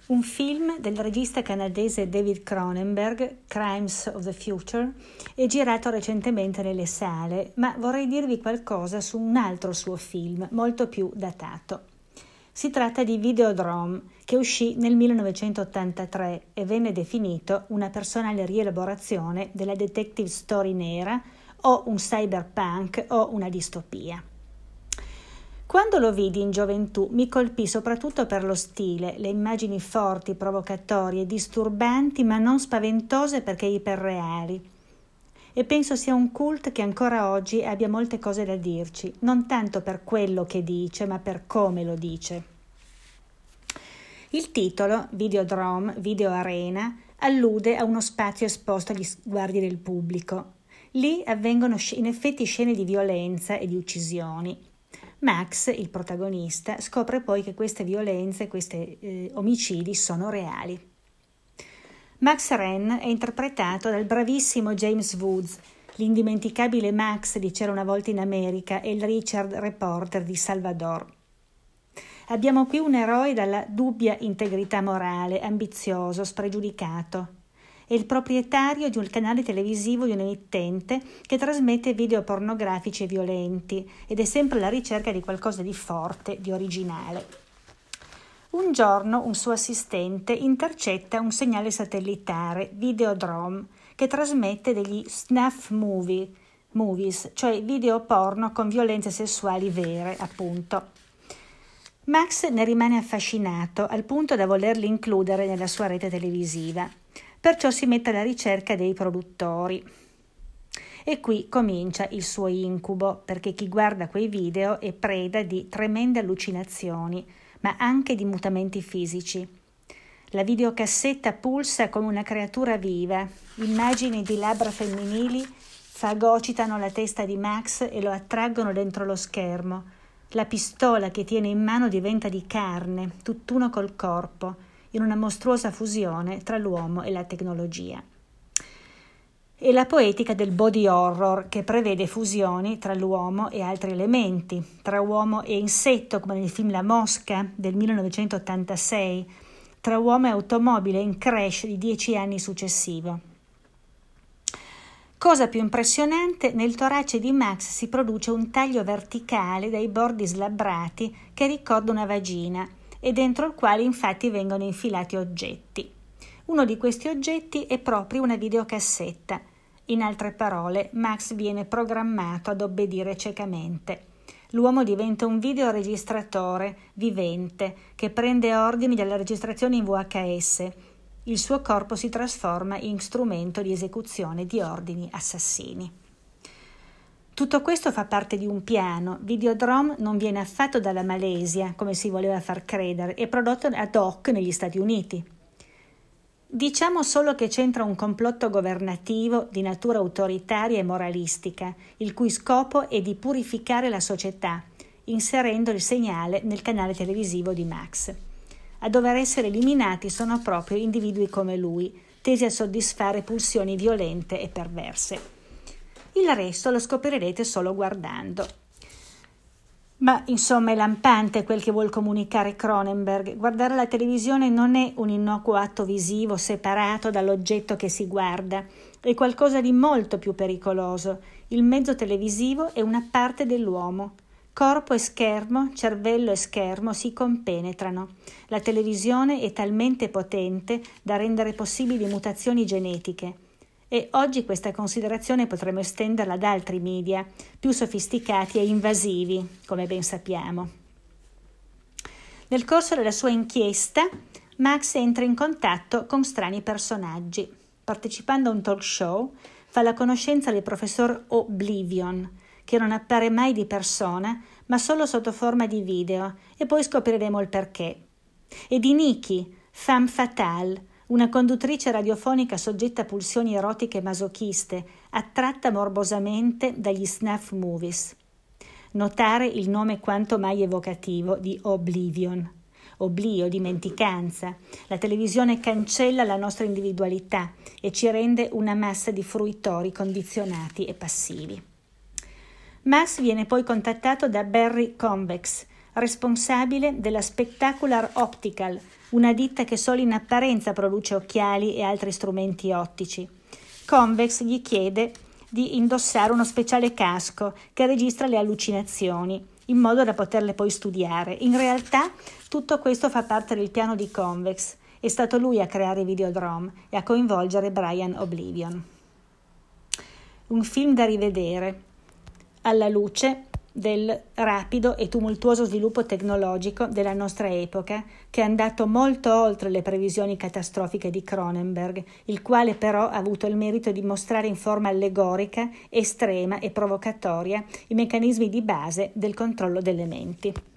un film del regista canadese David Cronenberg, Crimes of the Future, è girato recentemente nelle sale, ma vorrei dirvi qualcosa su un altro suo film, molto più datato. Si tratta di Videodrome, che uscì nel 1983 e venne definito una personale rielaborazione della detective story nera o un cyberpunk o una distopia. Quando lo vidi in gioventù mi colpì soprattutto per lo stile, le immagini forti, provocatorie, disturbanti ma non spaventose perché iperreali. E penso sia un cult che ancora oggi abbia molte cose da dirci, non tanto per quello che dice ma per come lo dice. Il titolo, Videodrome, Video Arena, allude a uno spazio esposto agli sguardi del pubblico. Lì avvengono in effetti scene di violenza e di uccisioni. Max, il protagonista, scopre poi che queste violenze, questi omicidi sono reali. Max Renn è interpretato dal bravissimo James Woods, l'indimenticabile Max di C'era una volta in America e il Richard Reporter di Salvador. Abbiamo qui un eroe dalla dubbia integrità morale, ambizioso, spregiudicato. È il proprietario di un canale televisivo di un emittente che trasmette video pornografici e violenti ed è sempre alla ricerca di qualcosa di forte, di originale. Un giorno un suo assistente intercetta un segnale satellitare, Videodrome, che trasmette degli snuff movies, cioè video porno con violenze sessuali vere, appunto. Max ne rimane affascinato al punto da volerli includere nella sua rete televisiva. Perciò si mette alla ricerca dei produttori. E qui comincia il suo incubo, perché chi guarda quei video è preda di tremende allucinazioni, ma anche di mutamenti fisici. La videocassetta pulsa come una creatura viva, immagini di labbra femminili fagocitano la testa di Max e lo attraggono dentro lo schermo. La pistola che tiene in mano diventa di carne, tutt'uno col corpo, in una mostruosa fusione tra l'uomo e la tecnologia. E la poetica del body horror, che prevede fusioni tra l'uomo e altri elementi, tra uomo e insetto, come nel film La Mosca del 1986, tra uomo e automobile in Crash di 10 anni successivo. Cosa più impressionante, nel torace di Max si produce un taglio verticale dai bordi slabbrati che ricorda una vagina, e dentro il quale infatti vengono infilati oggetti. Uno di questi oggetti è proprio una videocassetta. In altre parole, Max viene programmato ad obbedire ciecamente. L'uomo diventa un videoregistratore vivente che prende ordini dalla registrazione in VHS. Il suo corpo si trasforma in strumento di esecuzione di ordini assassini. Tutto questo fa parte di un piano. Videodrome non viene affatto dalla Malesia, come si voleva far credere, è prodotto ad hoc negli Stati Uniti. Diciamo solo che c'entra un complotto governativo di natura autoritaria e moralistica, il cui scopo è di purificare la società, inserendo il segnale nel canale televisivo di Max. A dover essere eliminati sono proprio individui come lui, tesi a soddisfare pulsioni violente e perverse. Il resto lo scoprirete solo guardando. Ma insomma è lampante quel che vuol comunicare Cronenberg. Guardare la televisione non è un innocuo atto visivo separato dall'oggetto che si guarda, è qualcosa di molto più pericoloso. Il mezzo televisivo è una parte dell'uomo. Corpo e schermo, cervello e schermo si compenetrano. La televisione è talmente potente da rendere possibili mutazioni genetiche. E oggi questa considerazione potremmo estenderla ad altri media, più sofisticati e invasivi, come ben sappiamo. Nel corso della sua inchiesta, Max entra in contatto con strani personaggi. Partecipando a un talk show, fa la conoscenza del professor Oblivion, che non appare mai di persona, ma solo sotto forma di video, e poi scopriremo il perché. E di Nikki, femme fatale, una conduttrice radiofonica soggetta a pulsioni erotiche masochiste, attratta morbosamente dagli snuff movies. Notare il nome quanto mai evocativo di Oblivion. Oblio, dimenticanza. La televisione cancella la nostra individualità e ci rende una massa di fruitori condizionati e passivi. Max viene poi contattato da Barry Convex, responsabile della Spectacular Optical, una ditta che solo in apparenza produce occhiali e altri strumenti ottici. Convex gli chiede di indossare uno speciale casco che registra le allucinazioni, in modo da poterle poi studiare. In realtà tutto questo fa parte del piano di Convex. È stato lui a creare Videodrome e a coinvolgere Brian Oblivion. Un film da rivedere, alla luce del rapido e tumultuoso sviluppo tecnologico della nostra epoca, che è andato molto oltre le previsioni catastrofiche di Cronenberg, il quale però ha avuto il merito di mostrare in forma allegorica, estrema e provocatoria i meccanismi di base del controllo delle menti.